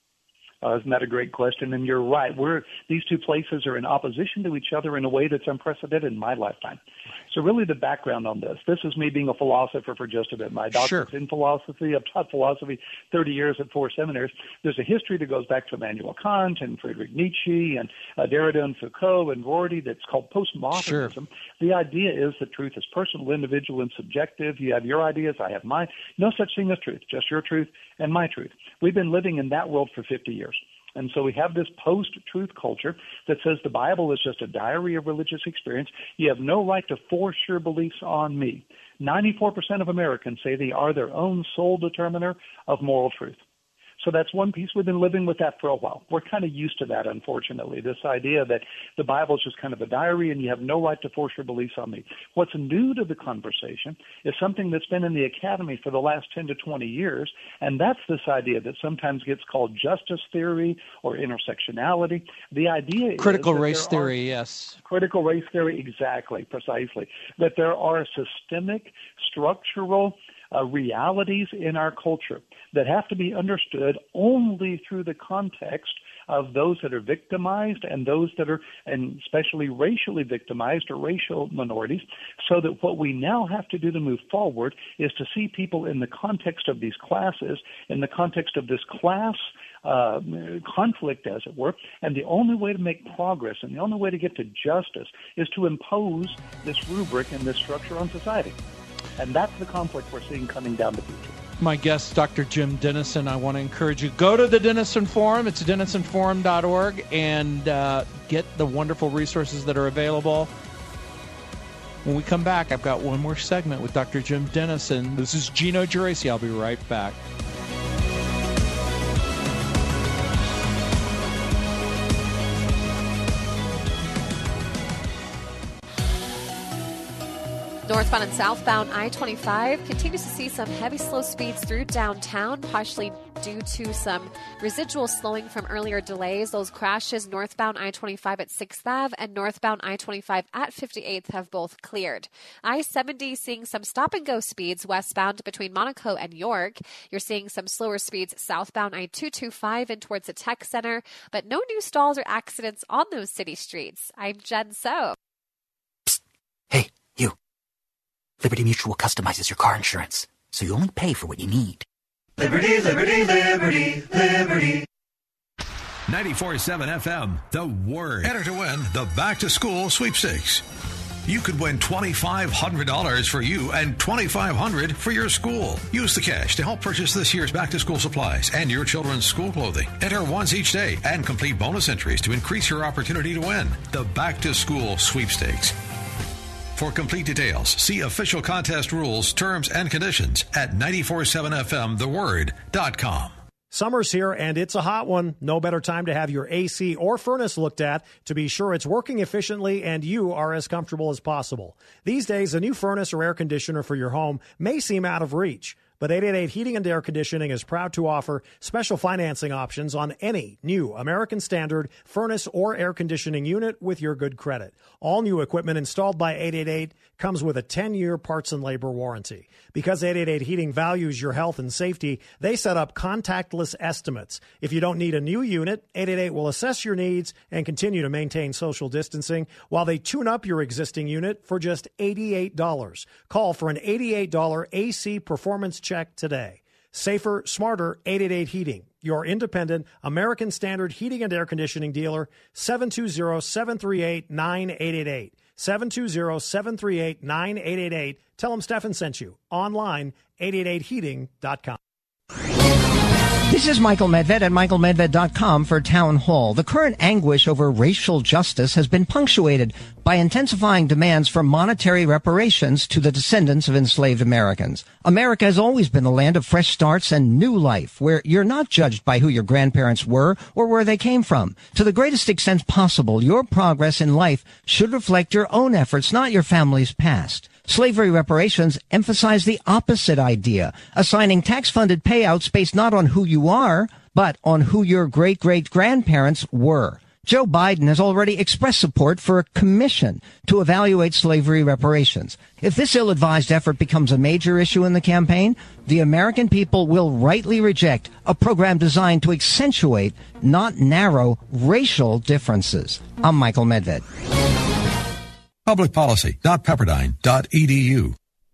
Uh, isn't that a great question? And you're right. We're these two places are in opposition to each other in a way that's unprecedented in my lifetime. So really the background on this, this is me being a philosopher for just a bit. My doctorate's sure. in philosophy. I've taught philosophy thirty years at four seminaries. There's a history that goes back to Immanuel Kant and Friedrich Nietzsche and uh, Derrida and Foucault and Rorty that's called postmodernism. Sure. The idea is that truth is personal, individual, and subjective. You have your ideas, I have mine. No such thing as truth, just your truth and my truth. We've been living in that world for fifty years. And so we have this post-truth culture that says the Bible is just a diary of religious experience. You have no right to force your beliefs on me. ninety-four percent of Americans say they are their own sole determiner of moral truth. So that's one piece. We've been living with that for a while. We're kind of used to that, unfortunately, this idea that the Bible is just kind of a diary and you have no right to force your beliefs on me. What's new to the conversation is something that's been in the academy for the last ten to twenty years, and that's this idea that sometimes gets called justice theory or intersectionality. The idea critical is race theory, yes. Critical race theory, exactly, precisely. That there are systemic, structural Uh, realities in our culture that have to be understood only through the context of those that are victimized and those that are, and especially racially victimized or racial minorities, so that what we now have to do to move forward is to see people in the context of these classes, in the context of this class uh, conflict, as it were, and the only way to make progress and the only way to get to justice is to impose this rubric and this structure on society. And that's the conflict we're seeing coming down the future. My guest, Doctor Jim Denison. I want to encourage you, go to the Denison Forum. It's denison forum dot org and uh, get the wonderful resources that are available. When we come back, I've got one more segment with Doctor Jim Denison. This is Gino Geraci. I'll be right back. Northbound and southbound I twenty-five continues to see some heavy slow speeds through downtown, partially due to some residual slowing from earlier delays. Those crashes northbound I twenty-five at sixth Avenue and northbound I twenty-five at fifty-eighth have both cleared. I seventy seeing some stop-and-go speeds westbound between Monaco and York. You're seeing some slower speeds southbound I two twenty-five and towards the Tech Center, but no new stalls or accidents on those city streets. I'm Jen So. Psst. Hey, you. Liberty Mutual customizes your car insurance, so you only pay for what you need. Liberty, liberty, liberty, liberty. ninety-four point seven F M, The Word. Enter to win the Back to School Sweepstakes. You could win twenty-five hundred dollars for you and twenty-five hundred dollars for your school. Use the cash to help purchase this year's back-to-school supplies and your children's school clothing. Enter once each day and complete bonus entries to increase your opportunity to win the Back to School Sweepstakes. For complete details, see official contest rules, terms, and conditions at nine four seven F M the word dot com. Summer's here, and it's a hot one. No better time to have your A C or furnace looked at to be sure it's working efficiently and you are as comfortable as possible. These days, a new furnace or air conditioner for your home may seem out of reach, but eight eight eight Heating and Air Conditioning is proud to offer special financing options on any new American Standard furnace or air conditioning unit with your good credit. All new equipment installed by eight eight eight comes with a ten-year parts and labor warranty. Because eight eight eight Heating values your health and safety, they set up contactless estimates. If you don't need a new unit, eight eight eight will assess your needs and continue to maintain social distancing while they tune up your existing unit for just eighty-eight dollars. Call for an eighty-eight dollars A C performance check today. Safer, smarter, eight eight eight Heating. your independent American Standard heating and air conditioning dealer, seven two zero, seven three eight, nine eight eight eight. seven two zero, seven three eight, nine eight eight eight. Tell them Stefan sent you. Online, eight eight eight heating dot com. This is Michael Medved at michael medved dot com for Town Hall. The current anguish over racial justice has been punctuated by intensifying demands for monetary reparations to the descendants of enslaved Americans. America has always been a land of fresh starts and new life, where you're not judged by who your grandparents were or where they came from. To the greatest extent possible, your progress in life should reflect your own efforts, not your family's past. Slavery reparations emphasize the opposite idea, assigning tax-funded payouts based not on who you are, but on who your great-great-grandparents were. Joe Biden has already expressed support for a commission to evaluate slavery reparations. If this ill-advised effort becomes a major issue in the campaign, the American people will rightly reject a program designed to accentuate, not narrow, racial differences. I'm Michael Medved. public policy dot pepperdine dot e d u.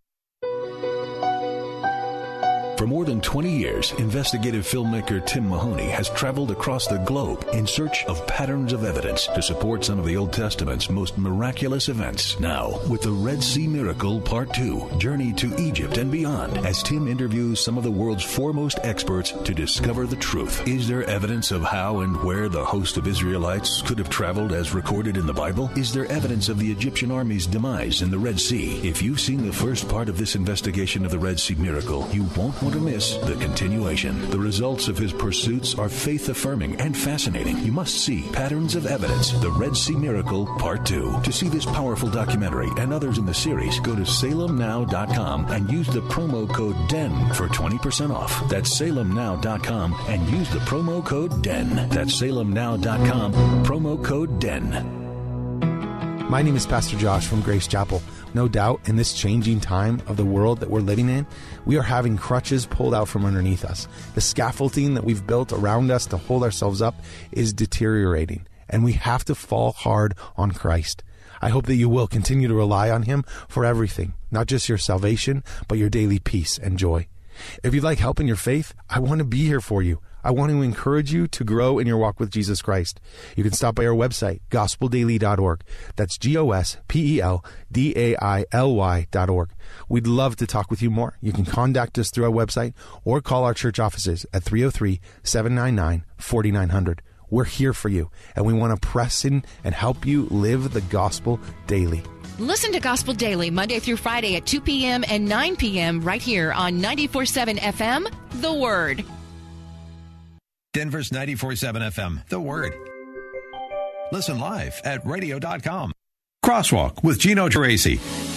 For more than twenty years, investigative filmmaker Tim Mahoney has traveled across the globe in search of patterns of evidence to support some of the Old Testament's most miraculous events. Now, with the Red Sea Miracle Part two, Journey to Egypt and Beyond, as Tim interviews some of the world's foremost experts to discover the truth. Is there evidence of how and where the host of Israelites could have traveled as recorded in the Bible? Is there evidence of the Egyptian army's demise in the Red Sea? If you've seen the first part of this investigation of the Red Sea Miracle, you won't want to miss the continuation. The results of his pursuits are faith-affirming and fascinating. You must see Patterns of Evidence, The Red Sea Miracle, Part two. To see this powerful documentary and others in the series, go to salem now dot com and use the promo code D E N for twenty percent off. That's salem now dot com and use the promo code D E N. That's salem now dot com, promo code D E N. My name is Pastor Josh from Grace Chapel. No doubt, in this changing time of the world that we're living in, we are having crutches pulled out from underneath us. The scaffolding that we've built around us to hold ourselves up is deteriorating, and we have to fall hard on Christ. I hope that you will continue to rely on Him for everything, not just your salvation, but your daily peace and joy. If you'd like help in your faith, I want to be here for you. I want to encourage you to grow in your walk with Jesus Christ. You can stop by our website, gospel daily dot org. That's G O S P E L D A I L Y dot org. We'd love to talk with you more. You can contact us through our website or call our church offices at three oh three, seven nine nine, four nine zero zero. We're here for you, and we want to press in and help you live the gospel daily. Listen to Gospel Daily Monday through Friday at two p.m. and nine p.m. right here on ninety-four point seven F M, The Word. Denver's ninety-four point seven F M, The Word. Listen live at radio dot com. Crosswalk with Gino Geraci.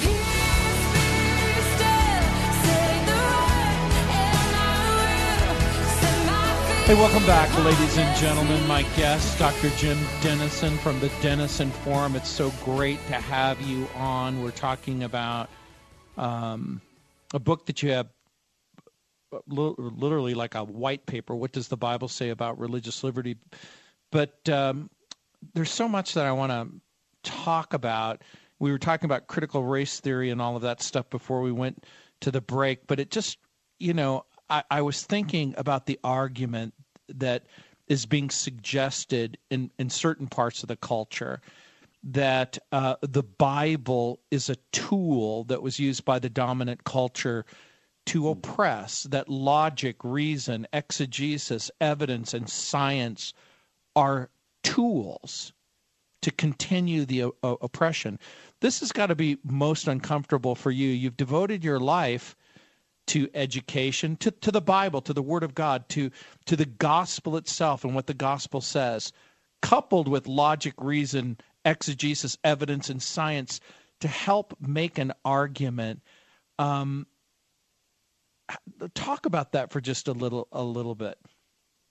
Hey, welcome back, ladies and gentlemen. My guest, Doctor Jim Denison from the Denison Forum. It's so great to have you on. We're talking about um, a book that you have, literally like a white paper. What does the Bible say about religious liberty? But um, there's so much that I want to talk about. We were talking about critical race theory and all of that stuff before we went to the break. But it just, you know, I, I was thinking about the argument that is being suggested in, in certain parts of the culture that uh, the Bible is a tool that was used by the dominant culture to oppress, that logic, reason, exegesis, evidence, and science are tools to continue the uh, oppression. This has got to be most uncomfortable for you. You've devoted your life to education, to, to the Bible, to the Word of God, to, to the gospel itself and what the gospel says, coupled with logic, reason, exegesis, evidence, and science to help make an argument. Um, talk about that for just a little, a little bit.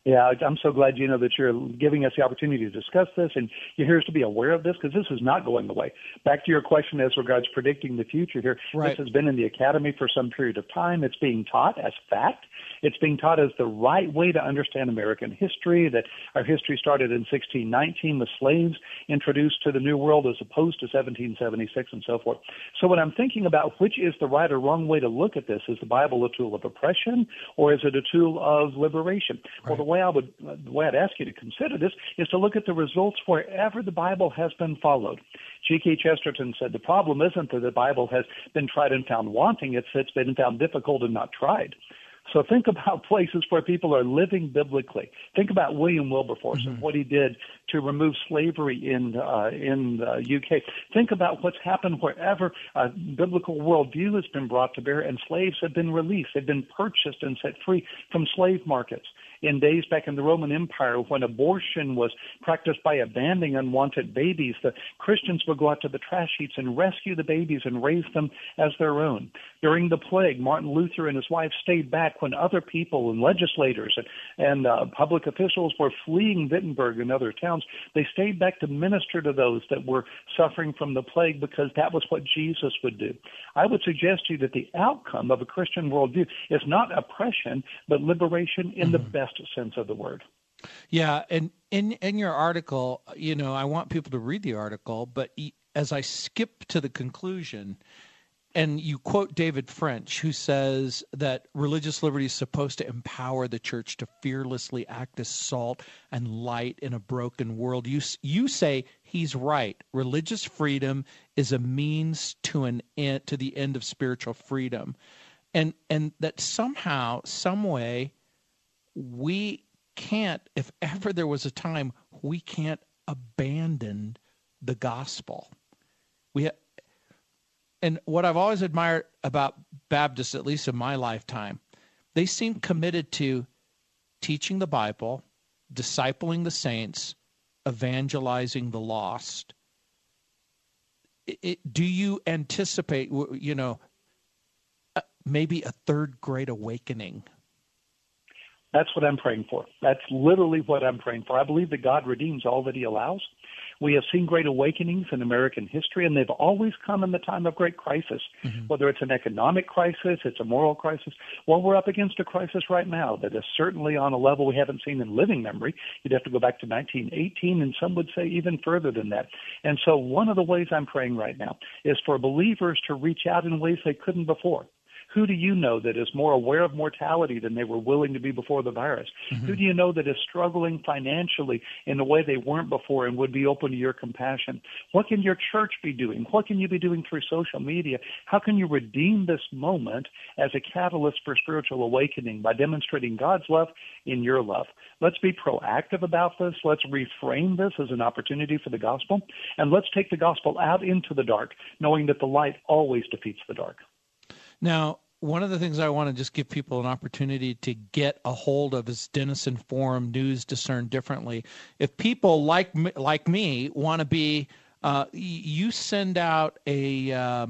Yeah, I'm so glad, you know, that you're giving us the opportunity to discuss this, and you're here to be aware of this, because this is not going away. Back to your question as regards predicting the future here. Right. This has been in the academy for some period of time. It's being taught as fact. It's being taught as the right way to understand American history, that our history started in sixteen nineteen with slaves introduced to the New World as opposed to seventeen seventy-six and so forth. So when I'm thinking about which is the right or wrong way to look at this, is the Bible a tool of oppression or is it a tool of liberation? Right. Well, the way I would, the way I'd ask you to consider this is to look at the results wherever the Bible has been followed. G K Chesterton said the problem isn't that the Bible has been tried and found wanting, it's it's been found difficult and not tried. So think about places where people are living biblically. Think about William Wilberforce mm-hmm. and what he did to remove slavery in uh, in the U K. Think about what's happened wherever a biblical worldview has been brought to bear and slaves have been released. They've been purchased and set free from slave markets. In days back in the Roman Empire, when abortion was practiced by abandoning unwanted babies, the Christians would go out to the trash heaps and rescue the babies and raise them as their own. During the plague, Martin Luther and his wife stayed back when other people and legislators and, and uh, public officials were fleeing Wittenberg and other towns. They stayed back to minister to those that were suffering from the plague, because that was what Jesus would do. I would suggest to you that the outcome of a Christian worldview is not oppression, but liberation in mm-hmm. the best sense of the word. Yeah, and in in your article, you know, I want people to read the article, but as I skip to the conclusion, and you quote David French, who says that religious liberty is supposed to empower the church to fearlessly act as salt and light in a broken world. You you say he's right. Religious freedom is a means to an end, to the end of spiritual freedom, and and that somehow, some way, we can't, if ever there was a time, we can't abandon the gospel. We, ha- and what I've always admired about Baptists, at least in my lifetime, they seem committed to teaching the Bible, discipling the saints, evangelizing the lost. It, it, do you anticipate, you know, uh, maybe a third great awakening? That's what I'm praying for. That's literally what I'm praying for. I believe that God redeems all that he allows. We have seen great awakenings in American history, and they've always come in the time of great crisis, mm-hmm. whether it's an economic crisis, it's a moral crisis. Well, we're up against a crisis right now that is certainly on a level we haven't seen in living memory. You'd have to go back to nineteen eighteen, and some would say even further than that. And so one of the ways I'm praying right now is for believers to reach out in ways they couldn't before. Who do you know that is more aware of mortality than they were willing to be before the virus? Mm-hmm. Who do you know that is struggling financially in a way they weren't before and would be open to your compassion? What can your church be doing? What can you be doing through social media? How can you redeem this moment as a catalyst for spiritual awakening by demonstrating God's love in your love? Let's be proactive about this. Let's reframe this as an opportunity for the gospel. And let's take the gospel out into the dark, knowing that the light always defeats the dark. Now, one of the things I want to just give people an opportunity to get a hold of is Denison Forum News Discerned Differently. If people like like me want to be, uh, you send out a, uh,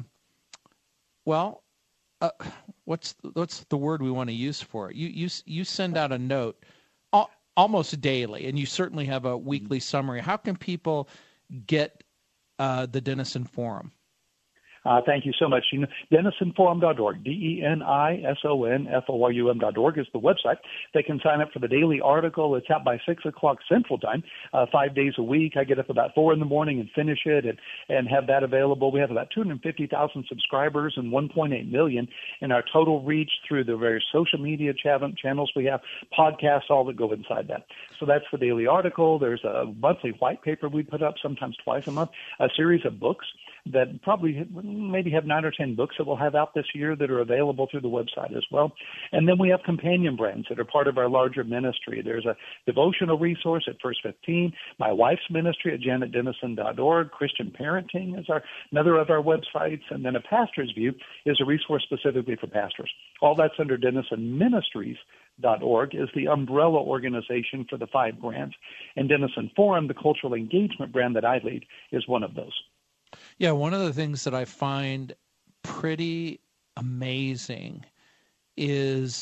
well, uh, what's what's the word we want to use for it? You you you send out a note al- almost daily, and you certainly have a weekly summary. How can people get uh, the Denison Forum? Uh, thank you so much. You know, denison forum dot org, D E N I S O N F O R U M dot org is the website. They can sign up for the daily article. It's out by six o'clock Central Time, uh, five days a week. I get up about four in the morning and finish it and, and have that available. We have about two hundred fifty thousand subscribers and one point eight million in our total reach through the various social media ch- channels we have, podcasts, all that go inside that. So that's the daily article. There's a monthly white paper we put up, sometimes twice a month, a series of books that probably maybe have nine or ten books that we'll have out this year that are available through the website as well. And then we have companion brands that are part of our larger ministry. There's a devotional resource at First fifteen, my wife's ministry at janet denison dot org, Christian Parenting is our another of our websites, and then a pastor's view is a resource specifically for pastors. All that's under Denison Ministries. Dot org is the umbrella organization for the five brands. And Denison Forum, the cultural engagement brand that I lead, is one of those. Yeah, one of the things that I find pretty amazing is uh,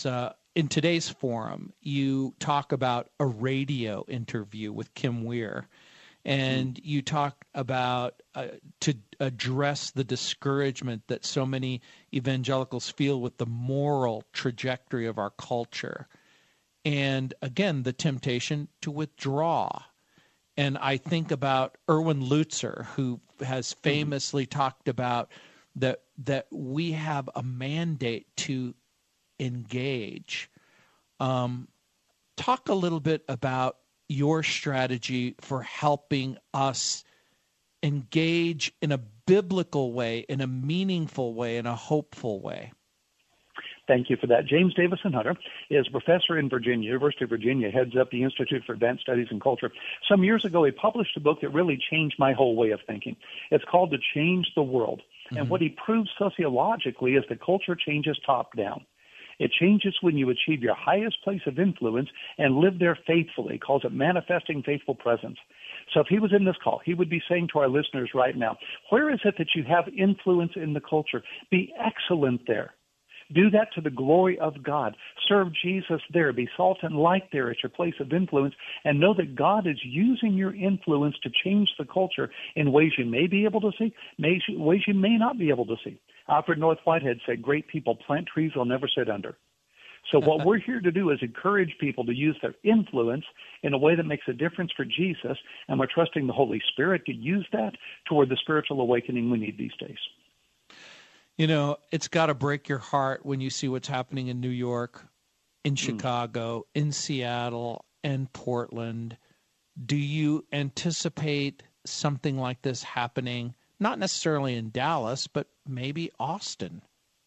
in today's forum, you talk about a radio interview with Kim Weir, and mm-hmm. you talk about uh, to address the discouragement that so many evangelicals feel with the moral trajectory of our culture. And again, the temptation to withdraw. And I think about Erwin Lutzer, who has famously mm-hmm. talked about that that we have a mandate to engage. Um, talk a little bit about your strategy for helping us engage in a biblical way, in a meaningful way, in a hopeful way. Thank you for that. James Davison Hunter is a professor in Virginia, University of Virginia, heads up the Institute for Advanced Studies in Culture. Some years ago, he published a book that really changed my whole way of thinking. It's called To Change the World. Mm-hmm. And what he proves sociologically is that culture changes top down. It changes when you achieve your highest place of influence and live there faithfully. He calls it manifesting faithful presence. So if he was in this call, he would be saying to our listeners right now, where is it that you have influence in the culture? Be excellent there. Do that to the glory of God. Serve Jesus there. Be salt and light there at your place of influence, and know that God is using your influence to change the culture in ways you may be able to see, ways you may not be able to see. Alfred North Whitehead said, great people plant trees they'll never sit under. So what we're here to do is encourage people to use their influence in a way that makes a difference for Jesus, and we're trusting the Holy Spirit to use that toward the spiritual awakening we need these days. You know, it's got to break your heart when you see what's happening in New York, in Chicago, mm. in Seattle, and Portland. Do you anticipate something like this happening, not necessarily in Dallas, but maybe Austin?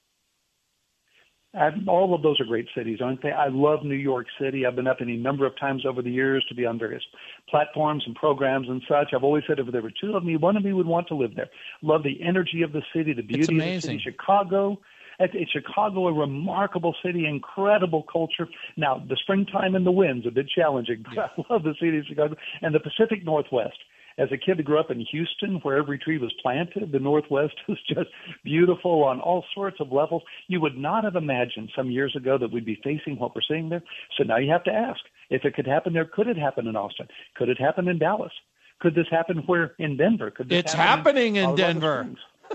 I've, all of those are great cities, aren't they? I love New York City. I've been up any number of times over the years to be on various platforms and programs and such. I've always said if there were two of me, one of me would want to live there. Love the energy of the city, the beauty of the city. Chicago, it's Chicago, a remarkable city, incredible culture. Now, the springtime and the winds a bit challenging. Yeah. I love the city of Chicago and the Pacific Northwest. As a kid who grew up in Houston, where every tree was planted, the Northwest is just beautiful on all sorts of levels. You would not have imagined some years ago that we'd be facing what we're seeing there. So now you have to ask, if it could happen there, could it happen in Austin? Could it happen in Dallas? Could this happen where in Denver? Could this it's happen happening in, in Denver.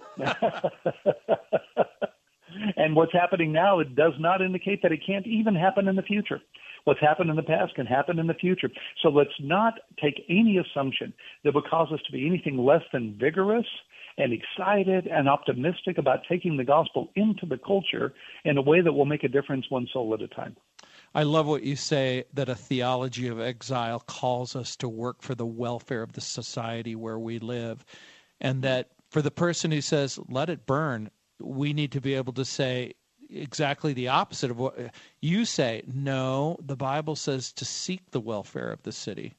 And what's happening now, it does not indicate that it can't even happen in the future. What's happened in the past can happen in the future. So let's not take any assumption that would cause us to be anything less than vigorous and excited and optimistic about taking the gospel into the culture in a way that will make a difference one soul at a time. I love what you say, that a theology of exile calls us to work for the welfare of the society where we live, and that for the person who says, let it burn, we need to be able to say exactly the opposite of what you say. No, the Bible says to seek the welfare of the city.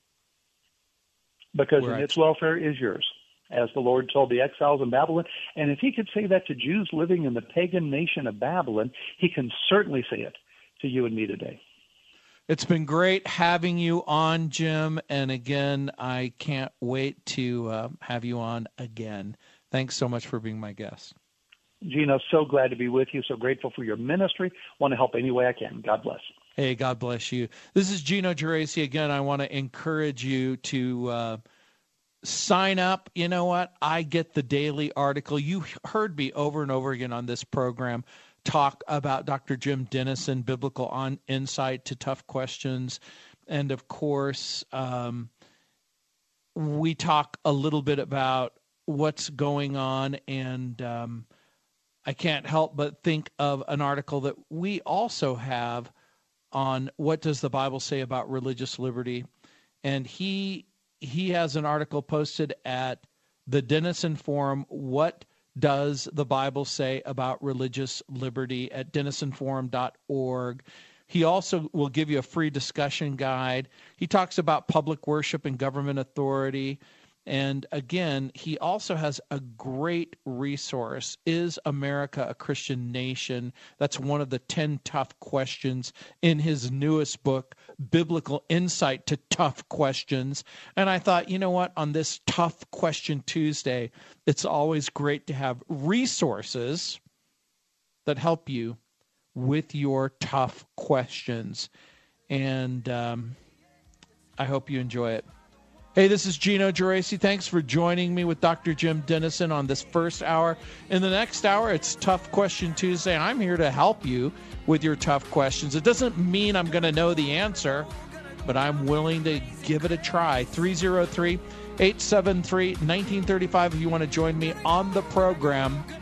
Because in its welfare is yours, as the Lord told the exiles in Babylon. And if he could say that to Jews living in the pagan nation of Babylon, he can certainly say it to you and me today. It's been great having you on, Jim. And again, I can't wait to uh, have you on again. Thanks so much for being my guest. Gino, so glad to be with you. So grateful for your ministry. Want to help any way I can. God bless. Hey, God bless you. This is Gino Geraci. Again, I want to encourage you to uh, sign up. You know what? I get the daily article. You heard me over and over again on this program talk about Doctor Jim Denison, Biblical on Insight to Tough Questions. And, of course, um, we talk a little bit about what's going on, and um, I can't help but think of an article that we also have on what does the Bible say about religious liberty. And he he has an article posted at the Denison Forum, What Does the Bible Say About Religious Liberty, at denison forum dot org. He also will give you a free discussion guide. He talks about public worship and government authority. And again, he also has a great resource, Is America a Christian Nation? That's one of the ten tough questions in his newest book, Biblical Insight to Tough Questions. And I thought, you know what, on this Tough Question Tuesday, it's always great to have resources that help you with your tough questions. And um, I hope you enjoy it. Hey, this is Gino Geraci. Thanks for joining me with Doctor Jim Dennison on this first hour. In the next hour, it's Tough Question Tuesday. I'm here to help you with your tough questions. It doesn't mean I'm going to know the answer, but I'm willing to give it a try. three oh three, eight seven three, one nine three five if you want to join me on the program.